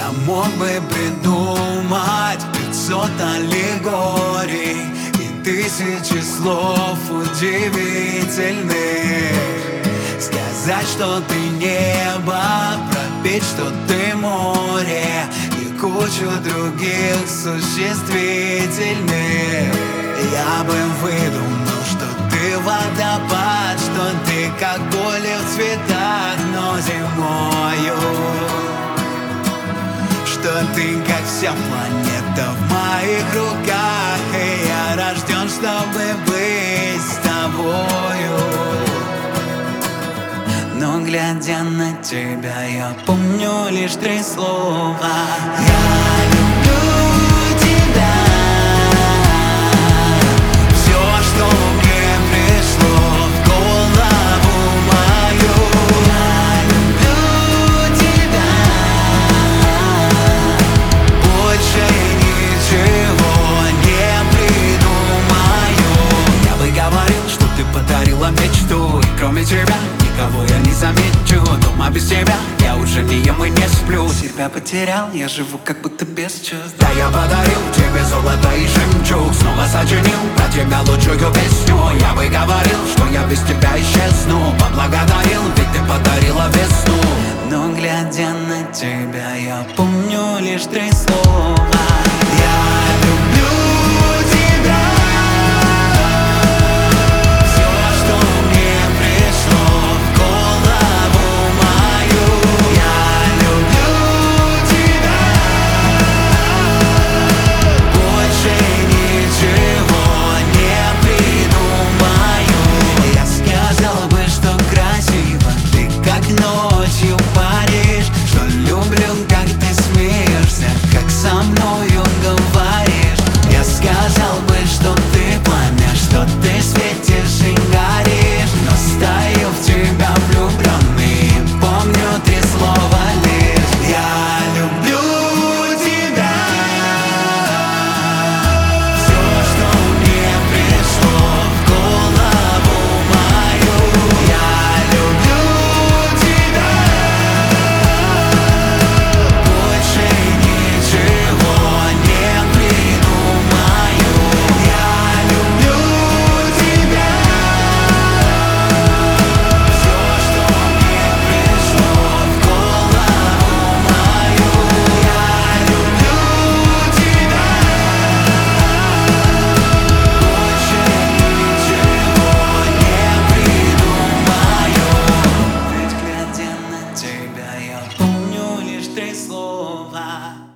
Я мог бы придумать 500 аллегорий и тысячи слов удивительных. Сказать, что ты небо, пропеть, что ты море и кучу других существительных. Я бы выдумал, что ты водопад, что ты как поле в цветах, но зимою, что ты как вся планета в моих руках, и я рожден, чтобы быть с тобою. Но глядя на тебя, я помню лишь 3 слова. Я люблю тебя. Все, что мне пришло в голову мою. Я люблю тебя. Больше ничего не придумаю. Я бы говорил, что ты подарила мечту, и кроме тебя никого я не замечу. Дома без тебя я уже не ем и не сплю. Себя потерял, я живу как будто без чувств. Да, я подарил тебе золото и жемчуг, снова сочинил про тебя лучшую песню. Я бы говорил, что я без тебя исчезну, поблагодарил, ведь ты подарила весну. Но глядя на тебя, я помню лишь 3 слова. Я люблю тебя. Ночью Париж, что люблю, как ты смеешься, как со мною говоришь. Я сказал бы, что ты пламя, что ты светишь и горишь, но стою в тебя влюбленный и помню 3 слова лишь. Я люблю тебя. Все, что мне пришло в голову мою. Я люблю. Я помню лишь 3 слова.